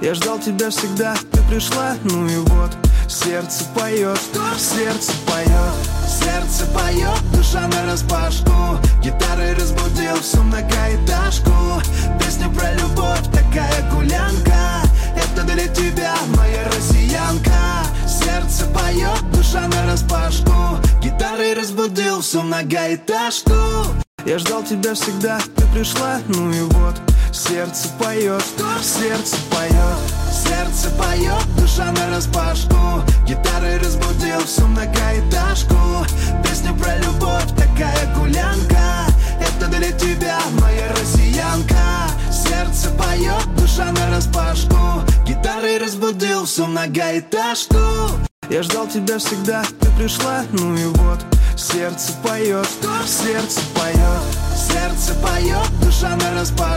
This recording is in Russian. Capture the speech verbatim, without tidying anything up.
Я ждал тебя всегда, ты пришла, ну и вот. Сердце поет, сердце поет, сердце поет, душа нараспашку. Гитарой разбудил всю многоэтажку. Песня про любовь, такая гулянка. Это для тебя, моя россиянка. Сердце поет, душа нараспашку. Гитарой разбудил всю многоэтажку. Я ждал тебя всегда, ты пришла, ну и вот. Сердце поет, сердце поет, сердце поет, душа нараспашку. Гитарой разбудил всю многоэтажку. Песня про любовь, такая гулянка. Это для тебя, моя россиянка. Сердце поет, душа нараспашку. Гитарой разбудил всю многоэтажку. Я ждал тебя всегда, ты пришла, ну и вот. Сердце поет, сердце поет, сердце поет, душа нараспашку.